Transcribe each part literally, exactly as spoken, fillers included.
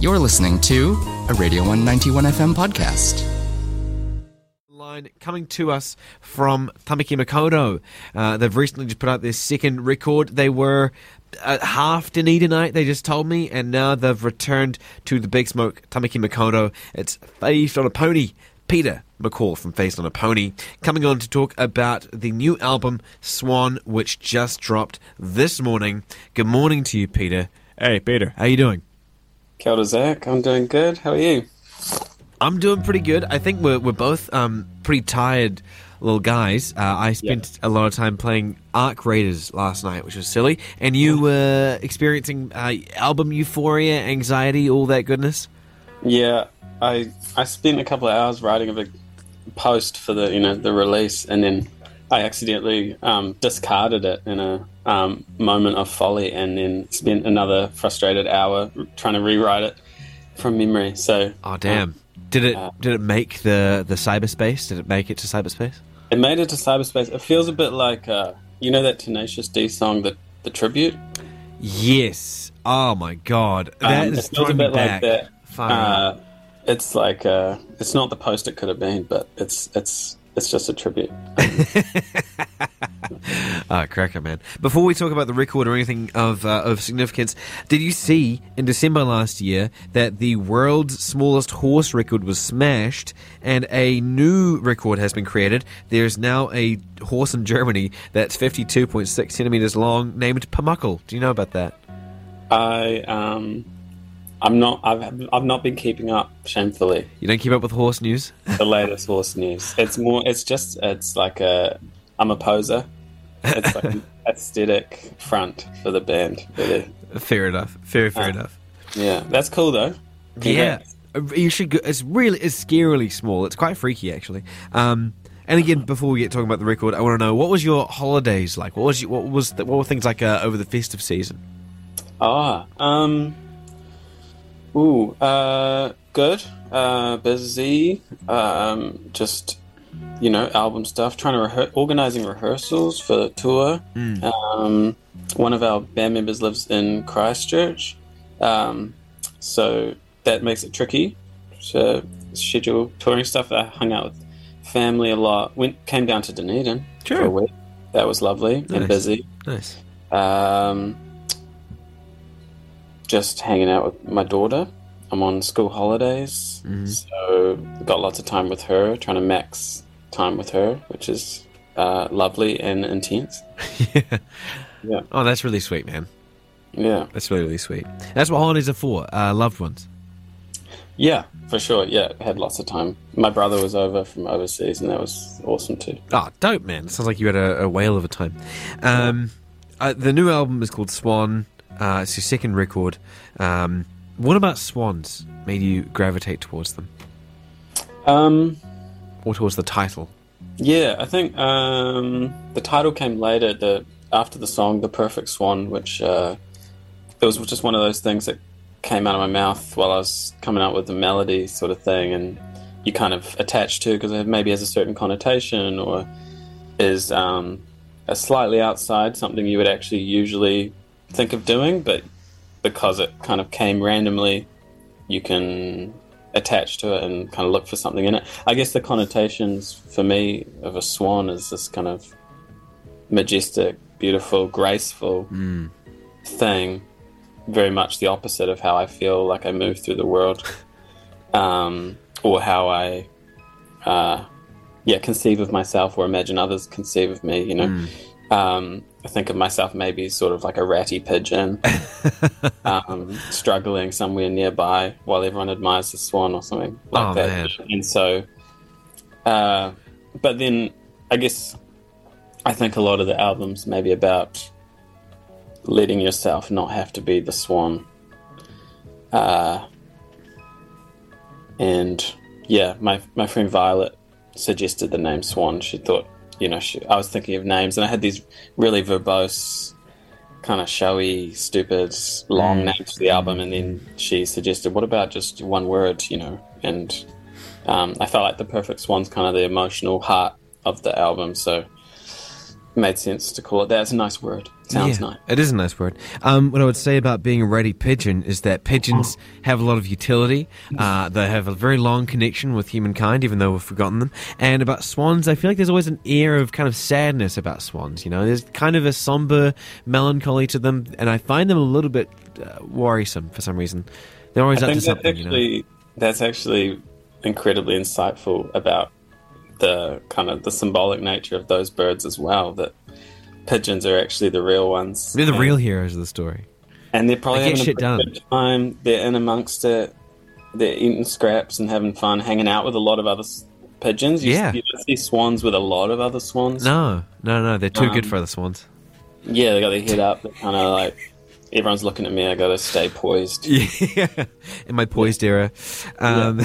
You're listening to a Radio one ninety-one F M podcast. Line coming to us from Tamaki Makaurau. Uh, they've recently just put out their second record. They were at half Dunedinite, they just told me, and now they've returned to the Big Smoke, Tamaki Makaurau. It's Phased on a Pony. Peter McCall from Phased on a Pony coming on to talk about the new album Swan, which just dropped this morning. Good morning to you, Peter. Hey, Peter, how you doing? Kia ora, Zach. I'm doing good. How are you? I'm doing pretty good. I think we're we're both um, pretty tired little guys. Uh, I spent Yep. a lot of time playing Ark Raiders last night, which was silly. And you were experiencing uh, album euphoria, anxiety, all that goodness? Yeah, I I spent a couple of hours writing a big post for the you know the release, and then I accidentally um, discarded it in a um, moment of folly, and then spent another frustrated hour trying to rewrite it from memory. So, Oh, damn. um, Did it uh, did it make the, the cyberspace? Did it make it to cyberspace? it made it to cyberspace. It feels a bit like uh, you know that Tenacious D song, the the tribute. Yes. Oh, my God. That Um, is it feels a throwing me bit back. like that. Far Uh, out. it's like uh, it's not the post it could have been, but it's it's it's just a tribute. Ah, cracker, man. Before we talk about the record or anything of uh, of significance, did you see in December last year that the world's smallest horse record was smashed and a new record has been created? There's now a horse in Germany that's fifty-two point six centimeters long named Pumuckl. Do you know about that? I um, I'm not. I've I've not been keeping up, shamefully, You don't keep up with horse news? the latest horse news. It's more. It's just. It's like a. I'm a poser. It's like an aesthetic front for the band. Really. Fair enough. Fair, fair Uh, enough. Yeah, that's cool though. Yeah, Congrats. you should go. It's really, it's scarily small. It's quite freaky, actually. Um, and again, before we get talking about the record, I want to know, what was your holidays like? What was you, what was the, what were things like uh, over the festive season? Ah. Um. Ooh. Uh. Good. Uh. Busy. Um. Just. You know, album stuff. Trying to rehe- organizing rehearsals for the tour. Mm. Um, one of our band members lives in Christchurch, um, so that makes it tricky to schedule touring stuff. I hung out with family a lot. Went came down to Dunedin Sure. for a week. That was lovely Nice. and busy. Nice. Um, just hanging out with my daughter. I'm on school holidays, Mhm. so got lots of time with her. Trying to max time with her, which is uh, lovely and intense. yeah. Yeah. Oh, that's really sweet, man. Yeah. That's really, really sweet. That's what holidays are for. Uh, loved ones. Yeah, for sure. Yeah, had lots of time. My brother was over from overseas, and that was awesome too. Oh, dope, man. Sounds like you had a, a whale of a time. Um, uh, the new album is called Swan. Uh, it's your second record. Um, what about swans made you gravitate towards them? Um, Or towards the title? yeah, I think um, the title came later, the after the song "The Perfect Swan," which uh, it was just one of those things that came out of my mouth while I was coming up with the melody, sort of thing, and you kind of attach to because it maybe has a certain connotation or is um, a slightly outside something you would actually usually think of doing, but because it kind of came randomly, you can attach to it and kind of look for something in it. I guess the connotations for me of a swan is this kind of majestic, beautiful, graceful Mm. thing. Very much the opposite of how I feel like I move through the world, um, or how I, uh, yeah, conceive of myself or imagine others conceive of me. You know, Mm. um, I think of myself maybe sort of like a ratty pigeon, um, struggling somewhere nearby while everyone admires the swan or something like Oh, that. man. And so, uh, but then I guess I think a lot of the albums maybe about letting yourself not have to be the swan. Uh, and yeah, my my friend Violet suggested the name Swan. She thought, you know, she, I was thinking of names, and I had these really verbose, kind of showy, stupid, long Mm. names for the album, and then she suggested, what about just one word, you know? And um, I felt like The Perfect Swan's kind of the emotional heart of the album, so made sense to call it that. It's a nice word. It sounds Yeah, nice. it is a nice word. Um, what I would say about being a ratty pigeon is that pigeons have a lot of utility. Uh, they have a very long connection with humankind, even though we've forgotten them. And about swans, I feel like there's always an air of kind of sadness about swans. You know, there's kind of a somber melancholy to them, and I find them a little bit uh, worrisome for some reason. They're always I up to think that's something, you know. actually, that's actually incredibly insightful about the kind of the symbolic nature of those birds as well, that pigeons are actually the real ones. They're the and, real heroes of the story. and they're probably They get having shit a done. good time. They're in amongst it. They're eating scraps and having fun, hanging out with a lot of other s- pigeons. You, Yeah. you don't see swans with a lot of other swans. No, no, no, they're too Um, good for the swans. Yeah, they got their head up. They're kind of like, everyone's looking at me. I got to stay poised. Yeah, in my poised era. Um,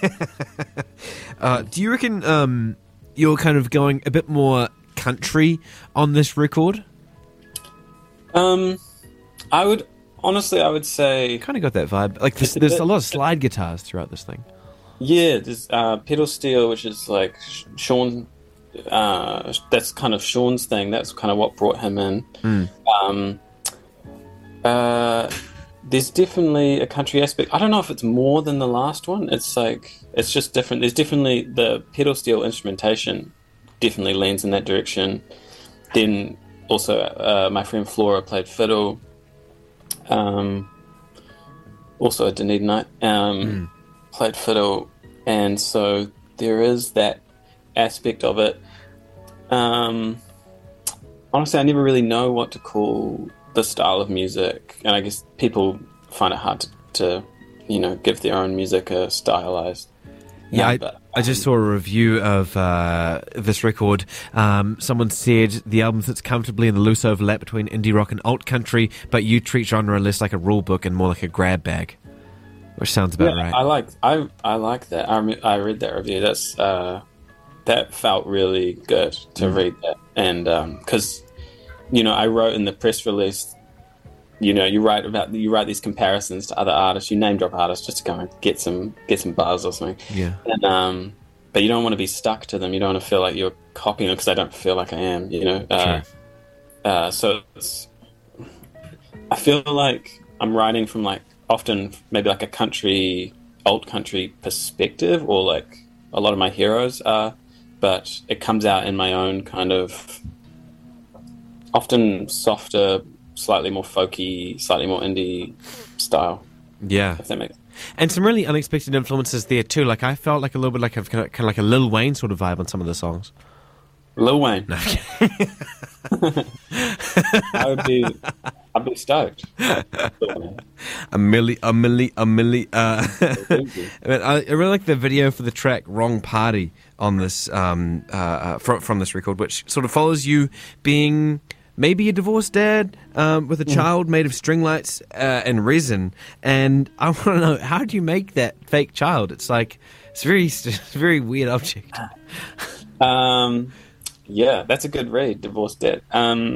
uh, do you reckon um, you're kind of going a bit more country on this record? Um, I would honestly, I would say, Kind of got that vibe. Like, there's, It's a there's bit- a lot of slide guitars throughout this thing. yeah. There's uh, pedal steel, which is like Sh- Sean. Uh, that's kind of Sean's thing. That's kind of what brought him in. Um, uh, there's definitely a country aspect. I don't know if it's more than the last one. It's like it's just different. There's definitely the pedal steel instrumentation definitely leans in that direction. Then also, uh, my friend Flora played fiddle. Um, also a Dunedin night. Um, played fiddle, and so there is that aspect of it. Um, honestly, I never really know what to call the style of music, and I guess people find it hard to, to you know, give their own music a stylized. Yeah, I, name, but, I just saw a review of uh, this record. Um, someone said the album sits comfortably in the loose overlap between indie rock and alt country, but you treat genre less like a rule book and more like a grab bag, which sounds about yeah, right. I like I I like that. I re- I read that review. That's uh, that felt really good to Mm. read that, and because you know I wrote in the press release. You know, you write about you write these comparisons to other artists. You name drop artists just to go and get some get some buzz or something. Yeah. And, um, but you don't want to be stuck to them. You don't want to feel like you're copying them because I don't feel like I am. You know. Uh, Sure. uh, so it's, I feel like I'm writing from like often maybe like a country, old country perspective, or like a lot of my heroes are, but it comes out in my own kind of often softer, slightly more folky, slightly more indie style. Yeah. If that makes And some really unexpected influences there too. Like I felt like a little bit like a kind of, kind of like a Lil Wayne sort of vibe on some of the songs. Lil Wayne. I would be, I'd be stoked. A milli, a milli, a milli. Uh, I, mean, I, I really like the video for the track "Wrong Party" on this um, uh, uh, from from this record, which sort of follows you being maybe a divorced dad um, with a child made of string lights uh, and resin. And I want to know, how do you make that fake child? It's like it's very it's a very weird object. Um, yeah, that's a good read, Divorced Dad. Um,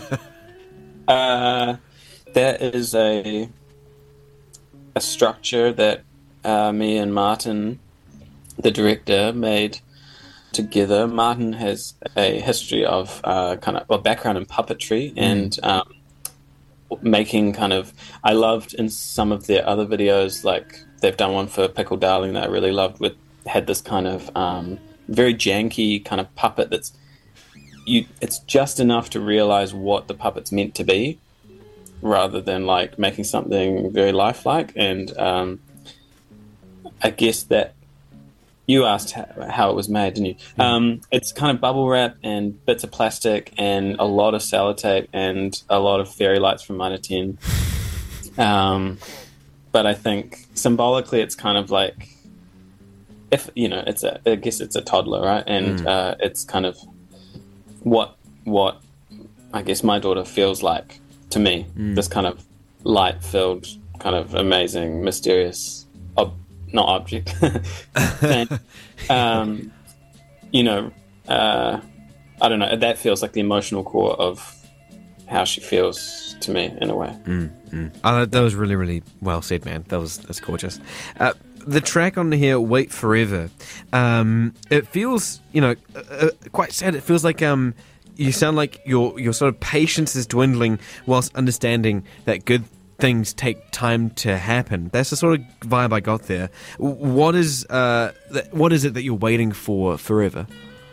uh, that is a a structure that uh, me and Martin, the director, made together. Martin has a history of uh, kind of a background in puppetry and um, making kind of. I loved in some of their other videos, like they've done one for Pickle Darling that I really loved. With had this kind of um, very janky kind of puppet that's you. It's just enough to realize what the puppet's meant to be, rather than like making something very lifelike. And um, I guess that. You asked how, how it was made, didn't you? Mm. Um, it's kind of bubble wrap and bits of plastic and a lot of sellotape and a lot of fairy lights from Mitre ten. Um, but I think symbolically, it's kind of like, if you know, it's a. I guess it's a toddler, right? And Mm. uh, it's kind of what what I guess my daughter feels like to me. Mm. This kind of light-filled, kind of amazing, mysterious. Ob- not object. and, um, you know, uh, I don't know. That feels like the emotional core of how she feels to me, in a way. Mm, mm. Oh, that, that was really, really well said, man. That was that's gorgeous. Uh, the track on here, "Wait Forever," um, it feels, you know, uh, uh, quite sad. It feels like um, you sound like your your sort of patience is dwindling, whilst understanding that good things take time to happen. That's the sort of vibe I got there. What is uh, th- what is it that you're waiting for forever?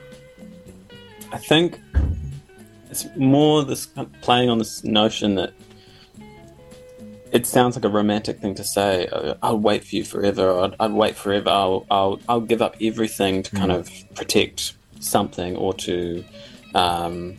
I think it's more this playing on this notion that it sounds like a romantic thing to say. I'll wait for you forever. Or I'd, I'd wait forever. I'll, I'll I'll give up everything to kind mm. of protect something, or to um,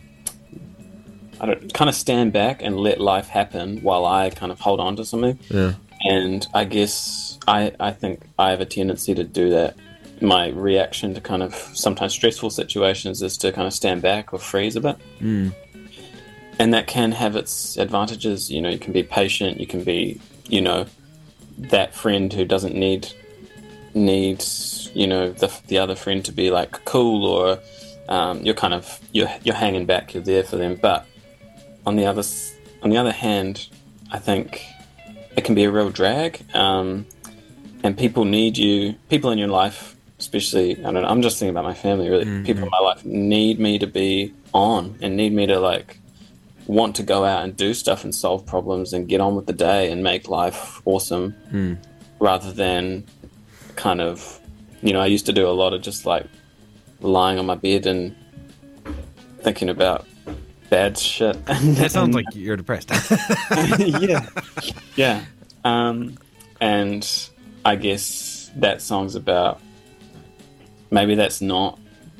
I don't kind of stand back and let life happen while I kind of hold on to something. Yeah. And I guess I I think I have a tendency to do that. My reaction to kind of sometimes stressful situations is to kind of stand back or freeze a bit. Mm. And that can have its advantages. You know, you can be patient. You can be, you know, that friend who doesn't need, need, you know, the the other friend to be like cool, or um, you're kind of you're you're hanging back. You're there for them. But on the other on the other hand, I think it can be a real drag. Um, and people need you. People in your life, especially, I don't know. I'm just thinking about my family. Really, mm-hmm. people in my life need me to be on and need me to like. Want to go out and do stuff and solve problems and get on with the day and make life awesome, mm. rather than kind of, you know, I used to do a lot of just like lying on my bed and thinking about bad shit. That sounds like you're depressed. yeah, yeah. Um, and I guess that song's about maybe that's not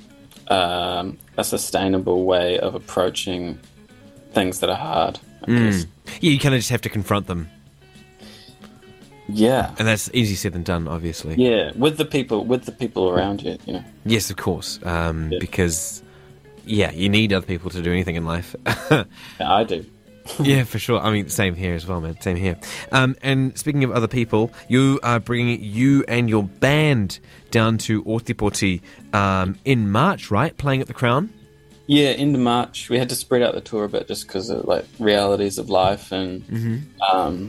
um, a sustainable way of approaching things that are hard, I mm. guess. Yeah, you kind of just have to confront them. Yeah. And that's easier said than done, obviously. Yeah, with the people with the people around you, you know. Yes, of course. Um, yeah. Because, yeah, you need other people to do anything in life. Yeah, I do. Yeah, for sure. I mean, same here as well, man. Same here. Um, and speaking of other people, you are bringing you and your band down to Otepoti um, in March, right? Playing at the Crown? Yeah, end of March. We had to spread out the tour a bit just because of like realities of life and mm-hmm. um,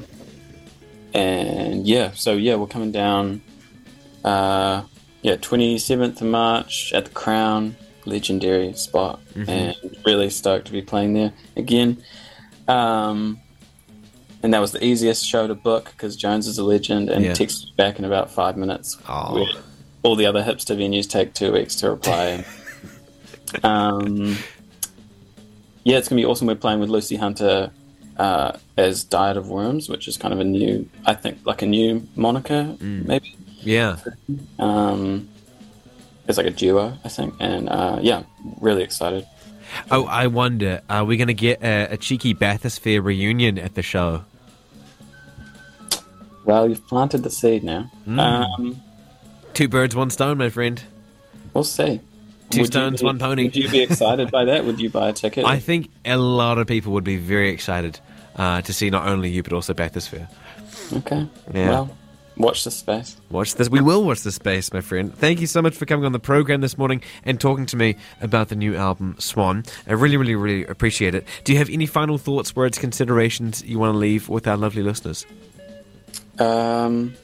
and yeah. So yeah, we're coming down. Uh, yeah, twenty-seventh of March at the Crown, legendary spot, mm-hmm. and really stoked to be playing there again. Um, and that was the easiest show to book because Jones is a legend and yeah. texted back in about five minutes. Oh. All the other hipster venues take two weeks to reply. Um, yeah, it's going to be awesome. We're playing with Lucy Hunter uh, as Diet of Worms, which is kind of a new, I think, like a new moniker, mm. maybe. Yeah. Um, it's like a duo, I think. And uh, yeah, really excited. Oh, I wonder, are we going to get a, a cheeky Bathysphere reunion at the show? Well, you've planted the seed now. Mm. Um, Two birds, one stone, my friend. We'll see. Two would stones, be, one pony. Would you be excited by that? Would you buy a ticket? I think a lot of people would be very excited uh, to see not only you, but also Bathysphere. Okay. Yeah. Well, watch this space. Watch this. We will watch this space, my friend. Thank you so much for coming on the program this morning and talking to me about the new album, Swan. I really, really, really appreciate it. Do you have any final thoughts, words, considerations you want to leave with our lovely listeners? Um,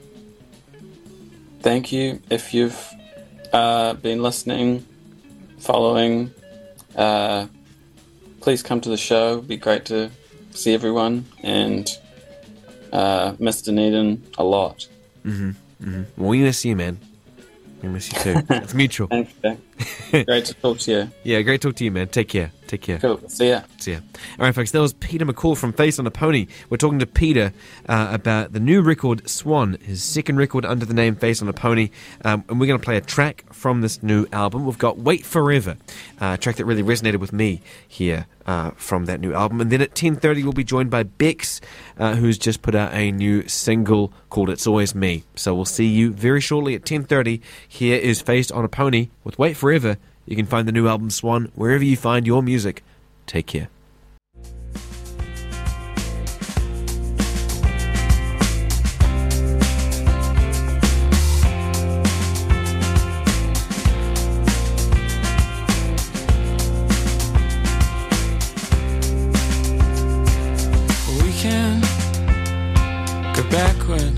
thank you. If you've uh, been listening, following, uh, please come to the show. It'd be great to see everyone. And uh, miss Dunedin a lot. Mm-hmm. Mm-hmm. Well, we miss you, man. We miss you too. It's mutual. Thanks, Jack. Great to talk to you. Yeah, great to talk to you, man. Take care. Take care. Cool. See ya. See ya. All right, folks, that was Peter McCall from Face on a Pony. We're talking to Peter uh, about the new record, Swan, his second record under the name Face on a Pony. Um, and we're going to play a track from this new album. We've got Wait Forever, uh, a track that really resonated with me here uh, from that new album. And then at ten thirty, we'll be joined by Bex, uh, who's just put out a new single called It's Always Me. So we'll see you very shortly at ten thirty. Here is Face on a Pony with Wait Forever. You can find the new album Swan wherever you find your music. Take care. We can go backward,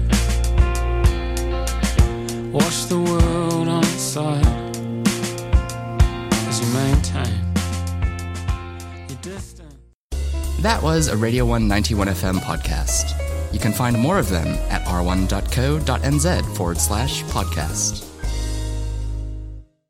watch the world on its side as you maintain That was a Radio one ninety-one F M podcast. You can find more of them at r one dot co dot n z forward slash podcast.